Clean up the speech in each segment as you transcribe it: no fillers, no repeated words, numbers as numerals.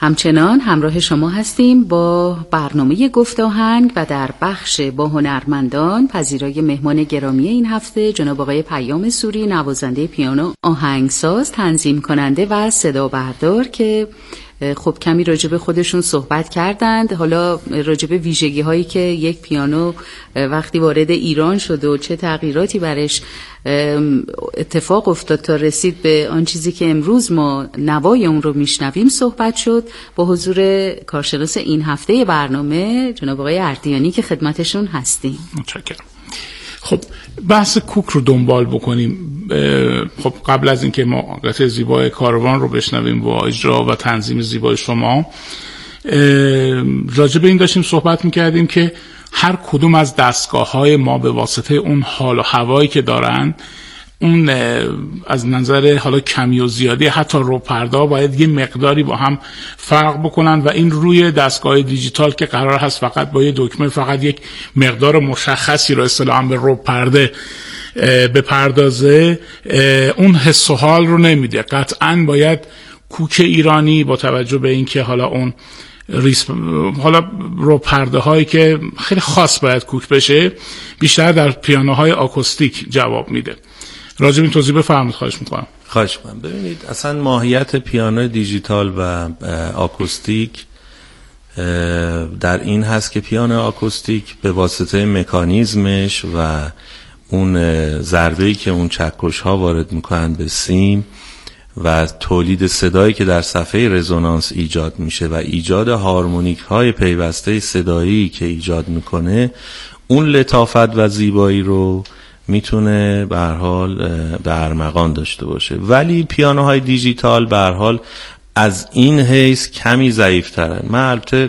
همچنان همراه شما هستیم با برنامه گفت آهنگ و در بخش با هنرمندان پذیرای مهمان گرامی این هفته جناب آقای پیام سوری، نوازنده پیانو، آهنگساز، تنظیم کننده و صدا بردار که خب کمی راجب خودشون صحبت کردند. حالا راجب ویژگی هایی که یک پیانو وقتی وارد ایران شد و چه تغییراتی برش اتفاق افتاد تا رسید به آن چیزی که امروز ما نوای اون رو میشنویم صحبت شد با حضور کارشناس این هفته برنامه جناب آقای اردیانی که خدمتشون هستیم. متشکرم. خب بحث کوک رو دنبال بکنیم. خب قبل از اینکه ما قطعه زیبای کاروان رو بشنویم با اجرا و تنظیم زیبای شما، راجع به این داشتیم صحبت میکردیم که هر کدوم از دستگاه‌های ما به واسطه اون حال و هوایی که دارن، اون از نظر حالا کمی و زیادی حتی رو پردا باید یه مقداری با هم فرق بکنن و این روی دستگاه دیجیتال که قرار هست فقط با یه دکمه فقط یک مقدار مشخصی رو اصطلاحاً به رو پرده بپردازه، اون حس و حال رو نمیده. قطعاً باید کوک ایرانی با توجه به این که حالا اون حالا رو پرده هایی که خیلی خاص باید کوک بشه، بیشتر در پیانوهای آکوستیک جواب میده. راجع به این توضیح بفرمایید خواهش میکنم. خواهش میکنم. ببینید اصلا ماهیت پیانو دیجیتال و آکوستیک در این هست که پیانو آکوستیک به واسطه مکانیزمش و اون ضربه‌ای که اون چکش ها وارد میکنن به سیم و تولید صدایی که در صفحه رزونانس ایجاد میشه و ایجاد هارمونیک های پیوسته صدایی که ایجاد میکنه، اون لطافت و زیبایی رو میتونه به هر حال به ارمغان داشته باشه. ولی پیانوهای دیجیتال به هر حال از این حیث کمی ضعیف‌ترن. من البته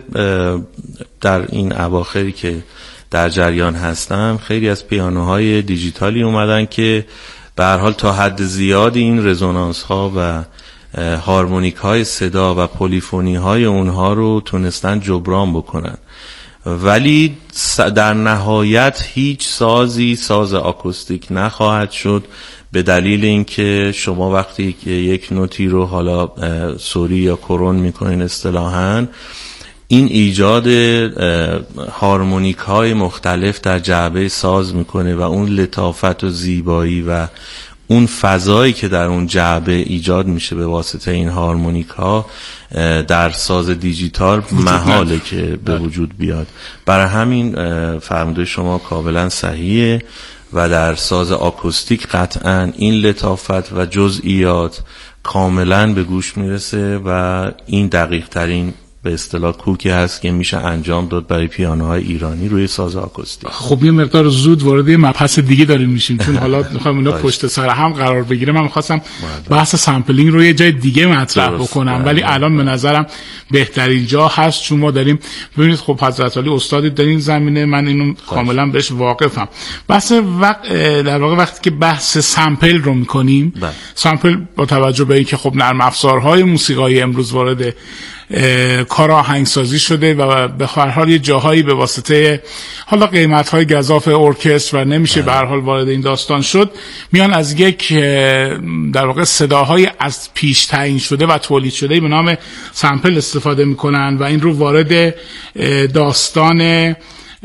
در این اواخری که در جریان هستم خیلی از پیانوهای دیجیتالی اومدن که به هر حال تا حد زیادی این رزونانس ها و هارمونیک های صدا و پلیفونی های اونها رو تونستن جبران بکنن، ولی در نهایت هیچ سازی ساز آکوستیک نخواهد شد، به دلیل اینکه شما وقتی یک نوتی رو حالا سوری یا کرون میکنین اصطلاحاً، این ایجاد هارمونیک های مختلف در جعبه ساز میکنه و اون لطافت و زیبایی و اون فضایی که در اون جعبه ایجاد میشه به واسطه این هارمونیک ها در ساز دیجیتال محاله که به وجود بیاد. برای همین فرموده شما کاملا صحیحه و در ساز آکوستیک قطعا این لطافت و جزئیات کاملا به گوش میرسه و این دقیق ترین به اصطلاح کوکی هست که میشه انجام داد برای پیانوهای ایرانی روی ساز آکوستیک. خب یه مقدار زود وارد یه مبحث دیگه داریم میشیم چون حالا میخوام اونا پشت سر هم قرار بگیره. من میخواستم بحث سامپلینگ رو یه جای دیگه مطرح بکنم ولی الان به نظرم بهترین جا هست چون ما داریم ببینید خب حضرت علی استادی در این زمینه، من اینو کاملا بهش واقفم. در واقع وقتی که بحث سامپل رو میکنیم، سامپل با توجه به اینکه خب نرم افزارهای موسیقایی امروز وارد کار آهنگسازی شده و به هر حال یه جاهایی به واسطه حالا قیمت‌های گزاف ارکستر و نمیشه به هر حال وارد این داستان شد، میان از یک در واقع صداهای از پیش تعیین شده و تولید شده به نام سامپل استفاده میکنن و این رو وارد داستان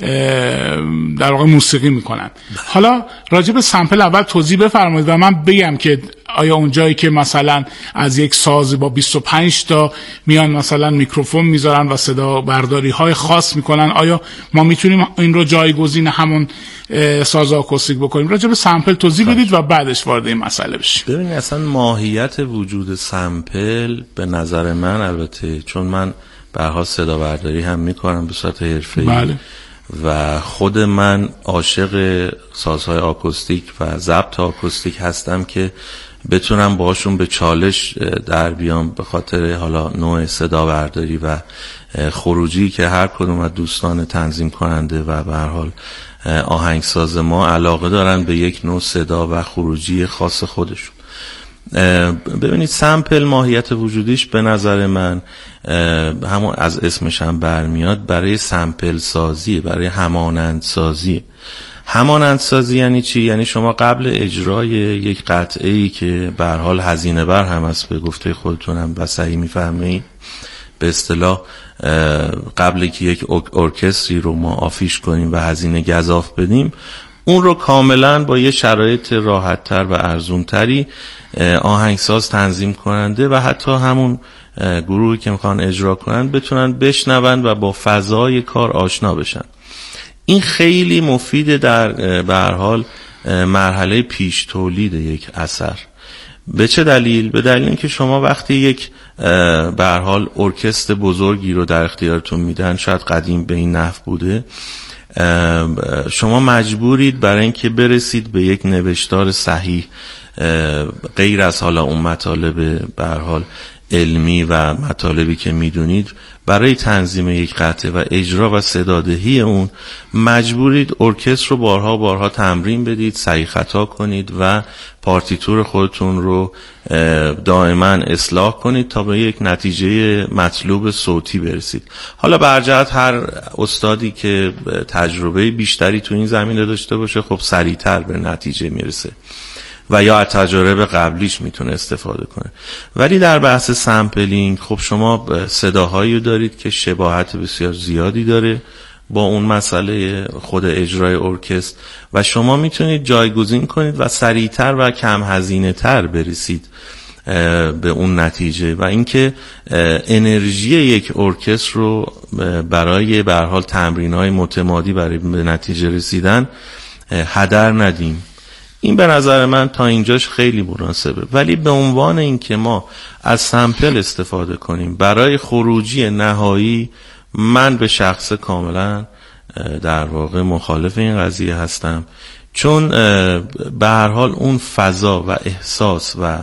در واقع موسیقی میکنن. حالا راجع به سامپل اول توضیح بفرمایید و من بگم که آیا اون جایی که مثلا از یک ساز با 25 تا میان مثلا میکروفون میذارن و صدا برداری های خاص میکنن، آیا ما میتونیم این رو جایگزین همون ساز آکوستیک بکنیم؟ راجع به سامپل توضیح بدید و بعدش وارد این مسئله بشیم. ببینید اصلا ماهیت وجود سامپل به نظر من، البته چون من به هر حال صدا برداری هم میکنم به صورت حرفه‌ای و خود من عاشق سازهای آکوستیک و ضبط آکوستیک هستم که بتونم باشون به چالش در بیام به خاطر حالا نوع صدا برداری و خروجی که هر کدوم از دوستان تنظیم کننده و به هر حال آهنگساز ما علاقه دارن به یک نوع صدا و خروجی خاص خودشون. ببینید سامپل ماهیت وجودیش به نظر من همون از اسمش هم برمیاد، برای سامپل سازی، برای همانند سازی. همانند سازی یعنی چی؟ یعنی شما قبل اجرای یک قطعه‌ای که به هر حال هزینه بر هم است، به گفته خودتونم و صحیح میفهمید، به اصطلاح قبل که یک ارکستری رو ما آفیش کنیم و هزینه گزاف بدیم، اون رو کاملا با یه شرایط راحت‌تر و ارزونتری آهنگساز، تنظیم کننده و حتی همون گروهی که میخوان اجرا کنن بتونن بشنون و با فضای کار آشنا بشن. این خیلی مفیده در به هر حال مرحله پیش تولید یک اثر. به چه دلیل؟ به دلیل اینکه شما وقتی یک به هر حال ارکستر بزرگی رو در اختیارتون میدن، شاید قدیم به این نحو بوده، شما مجبورید برای اینکه برسید به یک نوشتار صحیح، غیر از حالا اون مطالب به هر حال علمی و مطالبی که میدونید، برای تنظیم یک قطعه و اجرا و صدادهی اون مجبورید ارکستر رو بارها تمرین بدید، صحیح خطا کنید و پارتیتور خودتون رو دائما اصلاح کنید تا به یک نتیجه مطلوب صوتی برسید. حالا برجهت هر استادی که تجربه بیشتری تو این زمینه داشته باشه خب سریعتر به نتیجه میرسه و یا از تجارب قبلیش میتونه استفاده کنه. ولی در بحث سامپلینگ خب شما صداهایی دارید که شباهت بسیار زیادی داره با اون مسئله خود اجرای ارکستر و شما میتونید جایگزین کنید و سریعتر و کم هزینه تر برسید به اون نتیجه و اینکه انرژی یک ارکستر رو برای به هر حال تمرین‌های متمادی برای به نتیجه رسیدن هدر ندیم. این به نظر من تا اینجاش خیلی مناسبه. ولی به عنوان اینکه ما از سامپل استفاده کنیم برای خروجی نهایی، من به شخص کاملا در واقع مخالف این قضیه هستم، چون به هر حال اون فضا و احساس و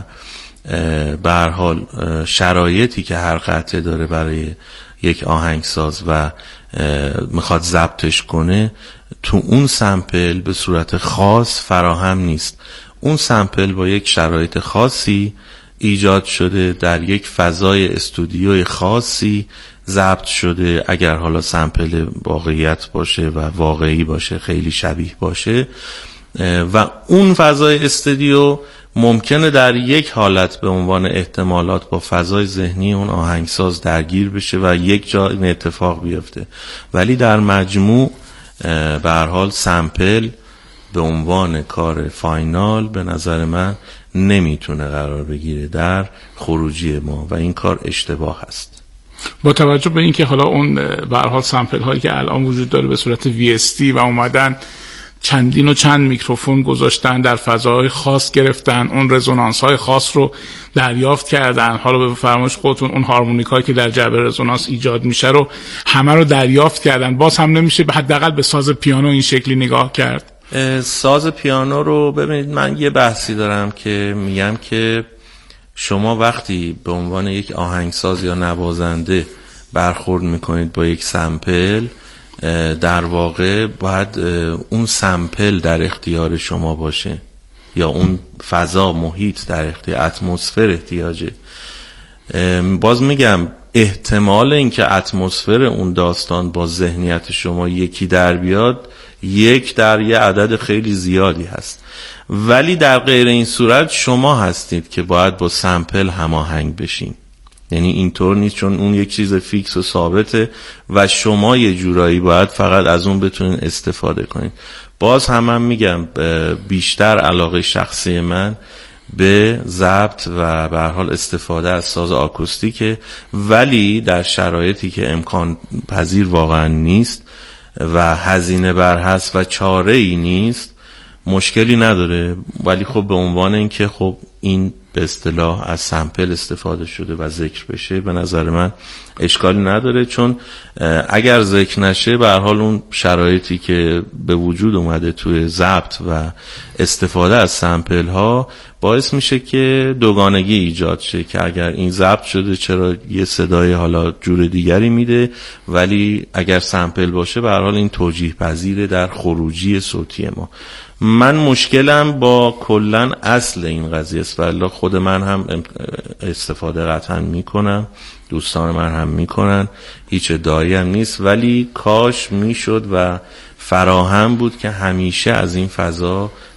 به هر حال شرایطی که هر قطعه داره برای یک آهنگساز و میخواد ضبطش کنه تو اون سامپل به صورت خاص فراهم نیست. اون سامپل با یک شرایط خاصی ایجاد شده، در یک فضای استودیوی خاصی ضبط شده، اگر حالا سامپل واقعیت باشه و واقعی باشه، خیلی شبیه باشه، و اون فضای استودیو ممکنه در یک حالت به عنوان احتمالات با فضای ذهنی اون آهنگساز درگیر بشه و یک جا این اتفاق بیفته، ولی در مجموع به هر حال سامپل به عنوان کار فاینال به نظر من نمیتونه قرار بگیره در خروجی ما و این کار اشتباه است. با توجه به اینکه حالا اون به هر حال سامپل هایی که الان وجود داره به صورت VST و اومدن چندین و چند میکروفون گذاشتن، در فضاهای خاص گرفتن، اون رزونانس های خاص رو دریافت کردن، حالا به فرمایش خودتون اون هارمونیک هایی که در جبر رزونانس ایجاد میشه رو همه رو دریافت کردن، باز هم نمیشه حداقل به ساز پیانو این شکلی نگاه کرد؟ ساز پیانو رو ببینید، من یه بحثی دارم که میگم که شما وقتی به عنوان یک آهنگساز یا نوازنده برخورد میکنید با یک سامپل، در واقع باید اون سامپل در اختیار شما باشه یا اون فضا، محیط در اختیار، اتمسفر احتیاجه. باز میگم احتمال اینکه اتمسفر اون داستان با ذهنیت شما یکی در بیاد 1 در یه عدد خیلی زیادی هست، ولی در غیر این صورت شما هستید که باید با سامپل هماهنگ بشین. یعنی اینطور نیست، چون اون یک چیز فیکس و ثابته و شما یه جورایی باید فقط از اون بتونین استفاده کنین. باز هم میگم بیشتر علاقه شخصی من به ضبط و به هر حال استفاده از ساز آکوستیکه، ولی در شرایطی که امکان پذیر واقعا نیست و هزینه بر هست و چاره ای نیست مشکلی نداره. ولی خب به عنوان اینکه خب این به اصطلاح از سامپل استفاده شده و ذکر بشه، به نظر من اشکالی نداره، چون اگر ذکر نشه به هر حال اون شرایطی که به وجود اومده توی ضبط و استفاده از سامپل ها باعث میشه که دوگانگی ایجاد شه که اگر این ضبط شده چرا یه صدای حالا جور دیگری میده، ولی اگر سامپل باشه به هر حال این توجیه پذیره در خروجی صوتی ما. من مشکلم با کلن اصل این قضیه است، ولی خود من هم استفاده قطعا میکنم، دوستان من هم میکنن، هیچ ادعایی هم نیست، ولی کاش میشد و فراهم بود که همیشه از این فضا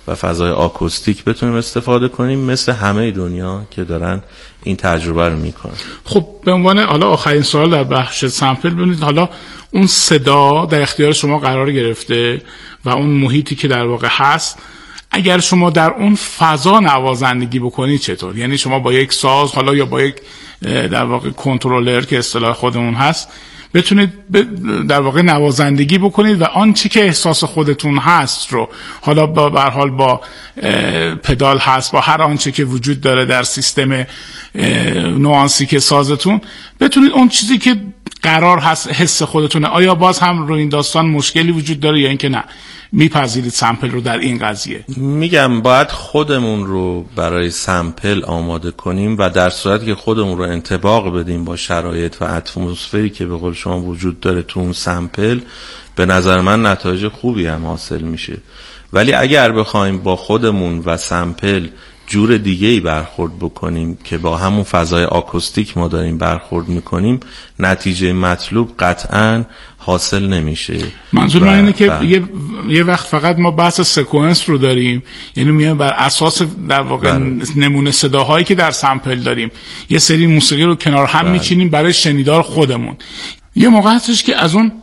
و فضای آکوستیک بتونیم استفاده کنیم، مثل همه دنیا که دارن این تجربه رو میکنن. خب به عنوان حالا آخرین سوال در بخش سامپل، ببینید حالا اون صدا در اختیار شما قرار گرفته و اون محیطی که در واقع هست، اگر شما در اون فضا نوازندگی بکنید چطور؟ یعنی شما با یک ساز حالا یا با یک در واقع کنترلر که اصطلاح خودمون هست بتونید در واقع نوازندگی بکنید و آنچه که احساس خودتون هست رو حالا به هر حال با پدال هست، با هر آنچه که وجود داره در سیستم نوانسی که سازتون، بتونید اون چیزی که قرار هست حس خودتونه. آیا باز هم رو این داستان مشکلی وجود داره یا اینکه نه میپذیرید سامپل رو در این قضیه؟ میگم باید خودمون رو برای سامپل آماده کنیم و در صورتی که خودمون رو انطباق بدیم با شرایط و اتمسفری که به قول شما وجود داره تو اون سامپل، به نظر من نتایج خوبی هم حاصل میشه. ولی اگر بخوایم با خودمون و سامپل جور دیگه‌ای برخورد بکنیم که با همون فضای آکوستیک ما داریم برخورد میکنیم، نتیجه مطلوب قطعاً حاصل نمیشه. منظور من اینه که یه وقت فقط ما بحث سکونس رو داریم، یعنی میایم بر اساس در واقع نمونه صداهایی که در سامپل داریم یه سری موسیقی رو کنار هم میچینیم برای شنیدار خودمون. یه موقع هستش که از اون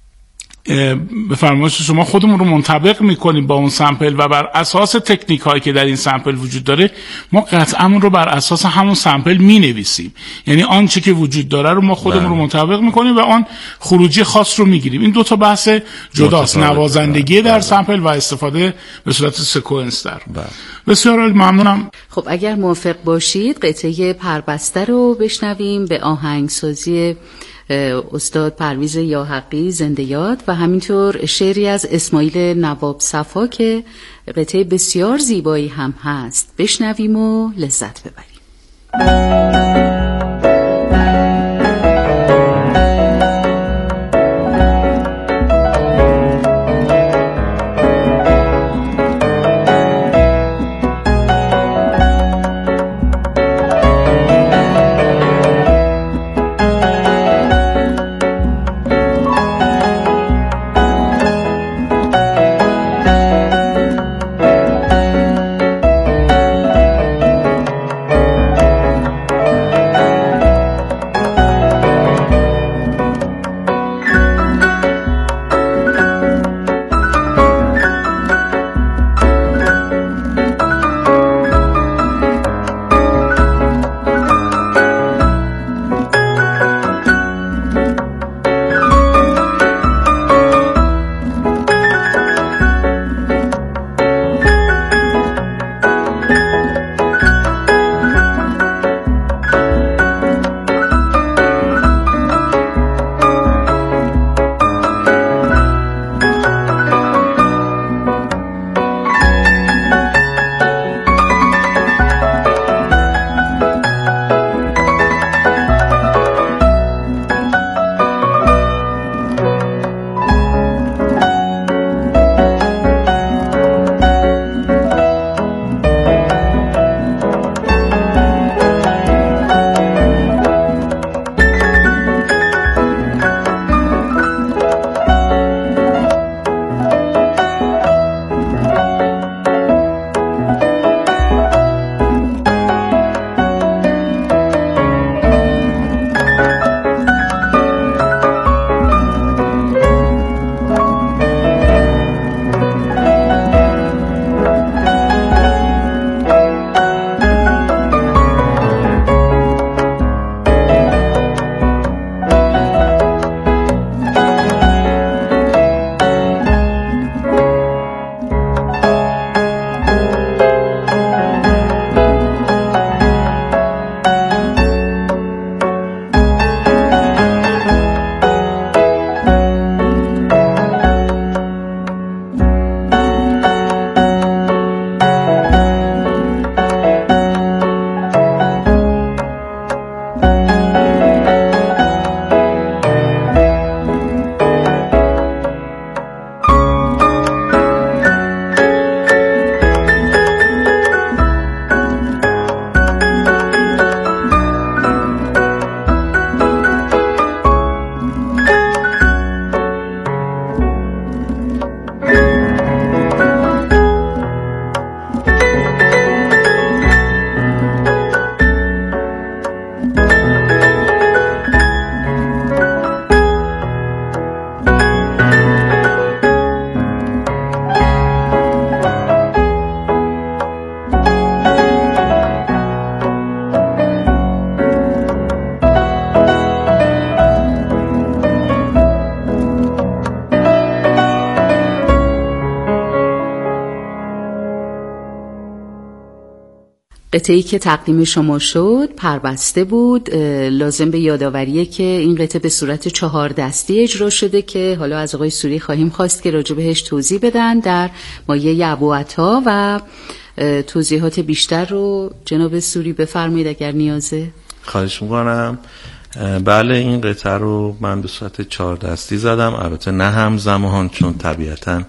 به فرمایش شما خودمون رو منطبق میکنیم با اون سامپل و بر اساس تکنیک هایی که در این سامپل وجود داره ما قطعاً رو بر اساس همون سامپل مینویسیم. یعنی آنچه که وجود داره رو ما خودمون رو منطبق میکنیم و آن خروجی خاص رو میگیریم. این دو تا بحث جداست، نوازندگی در سامپل و استفاده به صورت سکونس در. بسیار ممنونم. خب اگر موافق باشید قطعه پربسته رو بشنویم به آهنگسازی استاد پرویز یاحقی زنده یاد و همینطور شعری از اسماعیل نواب صفا که قطعه بسیار زیبایی هم هست. بشنویم و لذت ببریم. قطعه‌ای که تقدیم شما شد پربسته بود. لازم به یادآوریه که این قطعه به صورت 4 دستی اجرا شده که حالا از آقای سوری خواهیم خواست که راجع بهش توضیح بدن در مایه ابوعطا و توضیحات بیشتر رو جناب سوری بفرمایید اگر نیازه. خواهش میکنم. بله، این قطعه رو من به صورت 4 دستی زدم، البته نه همزمان، چون طبیعتاً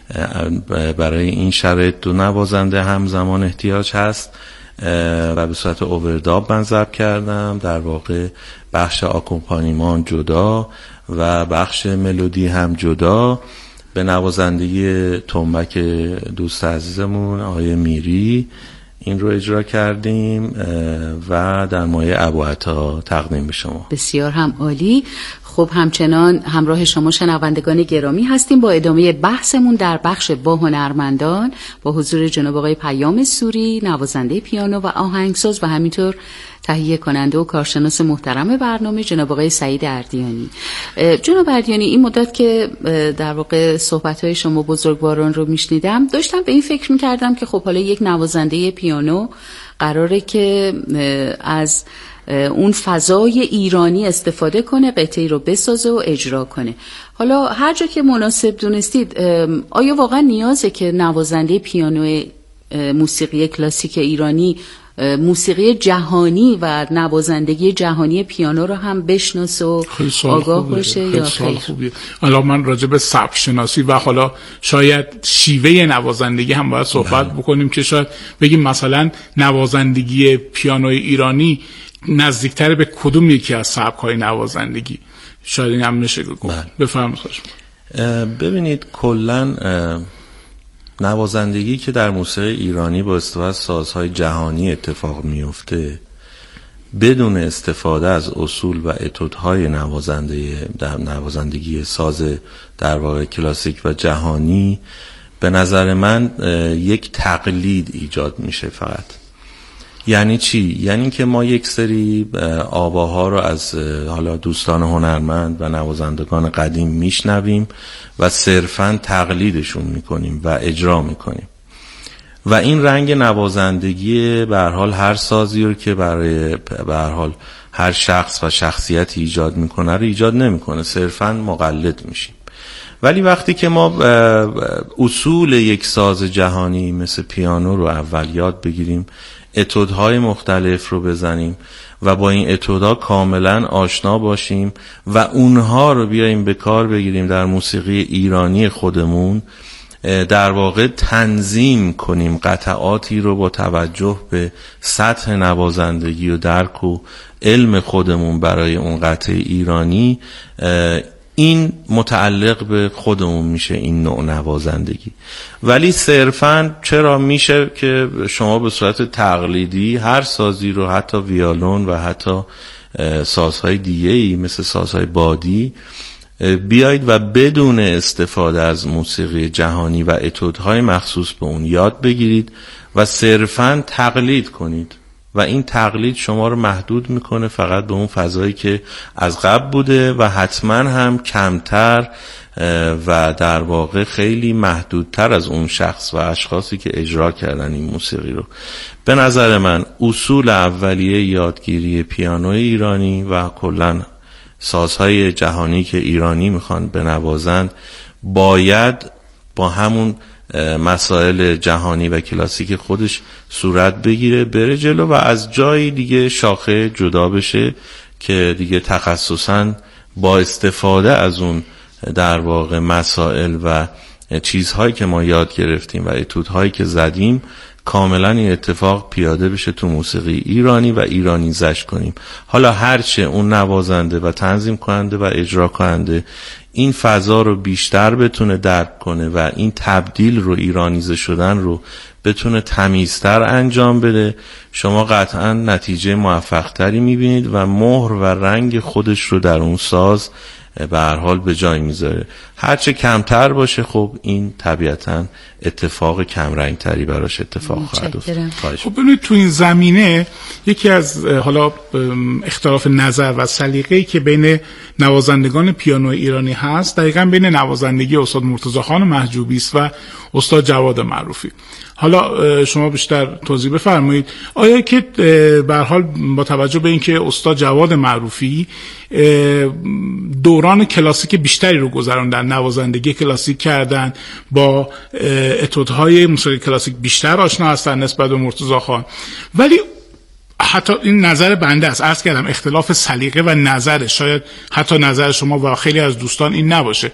برای این شرایط 2 نوازنده همزمان احتیاج هست و به صورت اوورداب من ضبط کردم. در واقع بخش آکومپانیمان جدا و بخش ملودی هم جدا به نوازندگی تنبک دوست عزیزمون آقای میری این رو اجرا کردیم و در مایه ابوعطا تقدیم به شما. بسیار هم عالی. خب همچنان همراه شما شنوندگان گرامی هستیم با ادامه بحثمون در بخش با هنرمندان با حضور جناب آقای پیام سوری، نوازنده پیانو و آهنگساز و همینطور تهیه کننده و کارشناس محترم برنامه جناب آقای سعید اردیانی. جناب اردیانی، این مدت که در واقع صحبت‌های شما بزرگواران رو میشنیدم داشتم به این فکر میکردم که خب حالا یک نوازنده پیانو قراره که از اون فضای ایرانی استفاده کنه، قطعه‌ای رو بسازه و اجرا کنه. حالا هر جا که مناسب دونستید، آیا واقعا نیازه که نوازنده پیانو موسیقی کلاسیک ایرانی موسیقی جهانی و نوازندگی جهانی پیانو رو هم بشناسه و آگاه باشه یا خیر؟ الان من راجع به سبک شناسی و حالا شاید شیوه نوازندگی هم باید صحبت بکنیم که شاید بگیم مثلا نوازندگی پیانوی ایرانی نزدیکتر به کدوم یکی از سبک‌های نوازندگی، شاید این هم میشه گفت. بفرمایید. ببینید کلاً نوازندگی که در موسیقی ایرانی با استفاده از سازهای جهانی اتفاق میفته بدون استفاده از اصول و اتودهای نوازندگی ساز در واقع کلاسیک و جهانی به نظر من یک تقلید ایجاد میشه فقط. یعنی چی؟ یعنی که ما یک سری آواها رو از حالا دوستان هنرمند و نوازندگان قدیم میشنویم و صرفاً تقلیدشون میکنیم و اجرا میکنیم و این رنگ نوازندگی به هر حال هر سازی رو که برای به هر حال هر شخص و شخصیتی ایجاد میکنه رو ایجاد نمیکنه، صرفاً مقلد میشیم. ولی وقتی که ما اصول یک ساز جهانی مثل پیانو رو اول یاد بگیریم، اتودهای مختلف رو بزنیم و با این اتودها کاملا آشنا باشیم و اونها رو بیاییم به کار بگیریم در موسیقی ایرانی خودمون، در واقع تنظیم کنیم قطعاتی رو با توجه به سطح نوازندگی و درک و علم خودمون برای اون قطعه ایرانی، این متعلق به خودمون میشه این نوع نوازندگی. ولی صرفاً چرا میشه که شما به صورت تقلیدی هر سازی رو، حتی ویولون و حتی سازهای دیگه‌ای مثل سازهای بادی، بیایید و بدون استفاده از موسیقی جهانی و اتودهای مخصوص به اون یاد بگیرید و صرفاً تقلید کنید و این تقلید شما رو محدود میکنه فقط به اون فضایی که از قبل بوده و حتما هم کمتر و در واقع خیلی محدودتر از اون شخص و اشخاصی که اجرا کردن این موسیقی رو. به نظر من اصول اولیه یادگیری پیانوی ایرانی و کلاً سازهای جهانی که ایرانی میخوان بنوازند باید با همون مسائل جهانی و کلاسیک خودش صورت بگیره، بره جلو و از جایی دیگه شاخه جدا بشه که دیگه تخصصاً با استفاده از اون در واقع مسائل و چیزهایی که ما یاد گرفتیم و اتودهایی که زدیم کاملا این اتفاق پیاده بشه تو موسیقی ایرانی و ایرانیزش کنیم. حالا هرچه اون نوازنده و تنظیم کننده و اجرا کننده این فضا رو بیشتر بتونه درک کنه و این تبدیل رو، ایرانیزه شدن رو بتونه تمیزتر انجام بده، شما قطعا نتیجه موفق تری میبینید و مهر و رنگ خودش رو در اون ساز به هر حال به جای میذاره. هرچه کمتر باشه خب این طبیعتا اتفاق کمرنگ تری براش اتفاق خواهد افتاد. خب ببینید تو این زمینه یکی از حالا اختلاف نظر و سلیقه‌ای که بین نوازندگان پیانو ایرانی هست دقیقاً بین نوازندگی استاد مرتضی خان محجوبی است و استاد جواد معروفی. حالا شما بیشتر توضیح بفرمایید آیا که به هر حال با توجه به اینکه استاد جواد معروفی دوران کلاسیک بیشتری رو گذروندن، نوازندگی کلاسیک کردن، با اتودهای موسیقی کلاسیک بیشتر آشنا هستن نسبت به مرتضی خان، ولی حتی این نظر بنده است، عرض کردم اختلاف سلیقه و نظر، شاید حتی نظر شما و خیلی از دوستان این نباشه،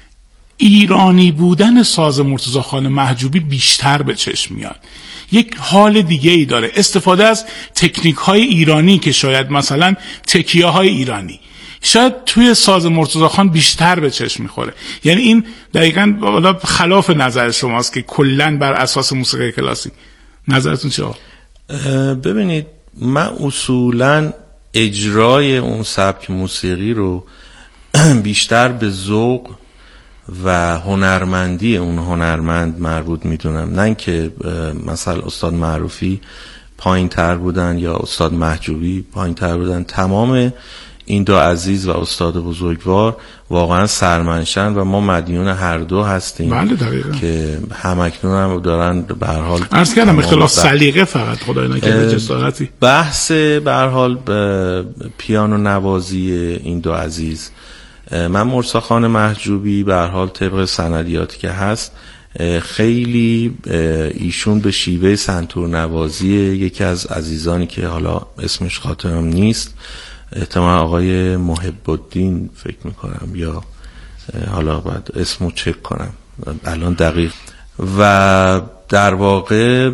ایرانی بودن ساز مرتضی خان محجوبی بیشتر به چشم میاد، یک حال دیگه ای داره، استفاده از تکنیک های ایرانی که شاید مثلا تکیه های ایرانی شاید توی ساز مرتضی خان بیشتر به چشم میخوره. یعنی این دقیقاً خلاف نظر شماست که کلاً بر اساس موسیقی کلاسیک. نظرتون چیه؟ ببینید من اصولاً اجرای اون سبک موسیقی رو بیشتر به ذوق و هنرمندی اون هنرمند مربوط میدونم، نه اینکه مثلا استاد معروفی پایین تر بودن یا استاد محجوبی پایین تر بودن. تمام این دو عزیز و استاد بزرگوار واقعا سرمنشن و ما مدیون هر دو هستیم. بله دقیقا. که همکنون هم دارن به هر حال عرض کردم اختلاف سلیقه فقط خدای نکرده جسارتی. بحث به هر حال پیانو نوازی این دو عزیز، من مرتضی خان محجوبی به هر حال طبق سندیاتی که هست خیلی ایشون به شیوه سنتور نوازی یکی از عزیزانی که حالا اسمش خاطرم نیست، احتمال آقای محب الدین فکر میکنم یا حالا باید اسمو چک کنم الان دقیق، و در واقع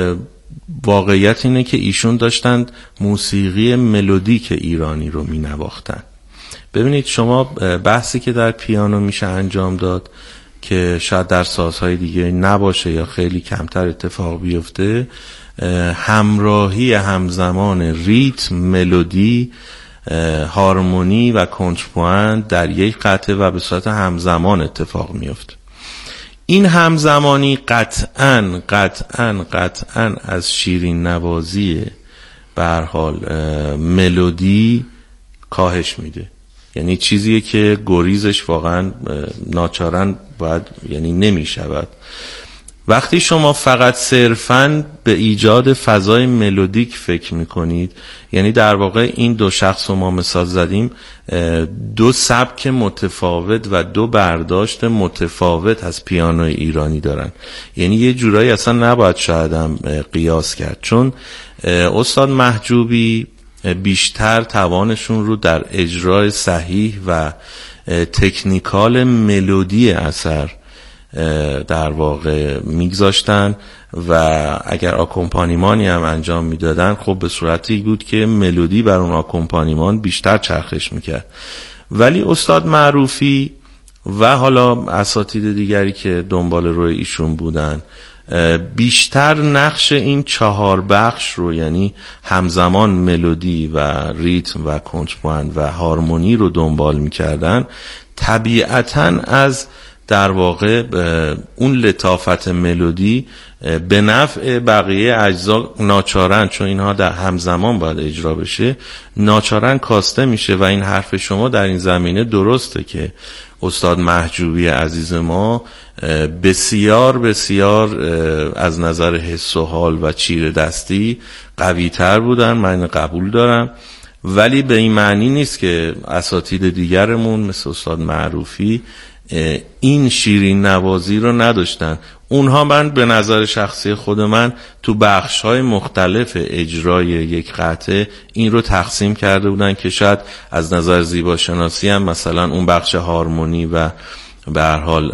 واقعیت اینه که ایشون داشتند موسیقی ملودیک ایرانی رو می نواختن. ببینید شما بحثی که در پیانو میشه انجام داد که شاید در سازهای دیگه نباشه یا خیلی کمتر اتفاق بیفته، همراهی همزمان ریتم، ملودی، هارمونی و کنترپوان در یک قطعه و به صورت همزمان اتفاق میفته. این همزمانی قطعاً از شیرین نوازی به هر حال ملودی کاهش میده. یعنی چیزیه که گریزش واقعا ناچارن باید یعنی نمیشود. وقتی شما فقط صرفاً به ایجاد فضای ملودیک فکر میکنید، یعنی در واقع این دو شخص رو ما مثال زدیم، دو سبک متفاوت و دو برداشت متفاوت از پیانوی ایرانی دارن. یعنی یه جورایی اصلا نباید شاید هم قیاس کرد، چون استاد محجوبی بیشتر توانشون رو در اجرای صحیح و تکنیکال ملودی اثر در واقع میگذاشتن و اگر آکومپانیمانی هم انجام میدادن خب به صورتی بود که ملودی بر اون آکومپانیمان بیشتر چرخش میکرد. ولی استاد معروفی و حالا اساتید دیگری که دنبال روی ایشون بودن بیشتر نقش این چهار بخش رو، یعنی همزمان ملودی و ریتم و کنترپوان و هارمونی رو دنبال میکردن. طبیعتاً از در واقع اون لطافت ملودی به نفع بقیه اجزا ناچارن، چون اینها در همزمان باید اجرا بشه، ناچارن کاسته میشه. و این حرف شما در این زمینه درسته که استاد محجوبی عزیز ما بسیار بسیار از نظر حس و حال و چیره دستی قوی تر بودن، من قبول دارم، ولی به این معنی نیست که اساتید دیگرمون مثل استاد معروفی این شیرین نوازی رو نداشتن. اونها من به نظر شخصی خود من تو بخش‌های مختلف اجرای یک قطعه این رو تقسیم کرده بودن که شاید از نظر زیباشناسی هم مثلا اون بخش هارمونی و به هر حال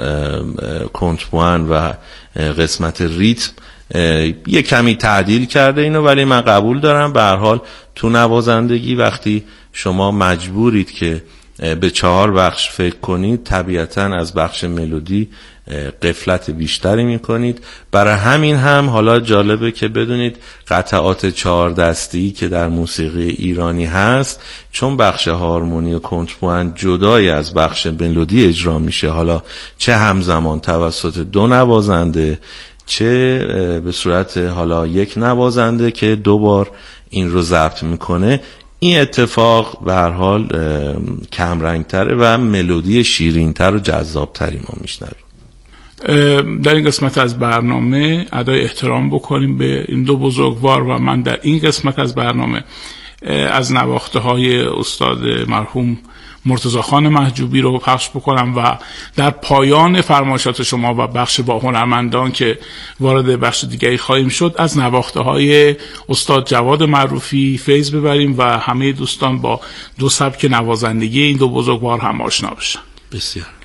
کنترپوان و قسمت ریتم یه کمی تعدیل کرده اینو، ولی من قبول دارم به هر حال تو نوازندگی وقتی شما مجبورید که به 4 بخش فکر کنید طبیعتاً از بخش ملودی غفلت بیشتری میکنید. برای همین هم حالا جالبه که بدونید قطعات 4 دستی که در موسیقی ایرانی هست، چون بخش هارمونی و کنترپوان جدای از بخش ملودی اجرا میشه، حالا چه همزمان توسط 2 نوازنده چه به صورت حالا 1 نوازنده که 2 بار این رو ضبط میکنه، این اتفاق به هر حال کم رنگتره و ملودی شیرین‌تر و جذابتری ما میشنویم. در این قسمت از برنامه ادای احترام بکنیم به این 2 بزرگوار و من در این قسمت از برنامه از نواخته های استاد مرحوم مرتضی خان محجوبی رو پخش بکنم و در پایان فرمایشات شما و بخش با هنرمندان که وارد بخش دیگری خواهیم شد از نواخته های استاد جواد معروفی فیض ببریم و همه دوستان با 2 سبک نوازندگی این 2 بزرگوار هم آشنا بشن. بسیار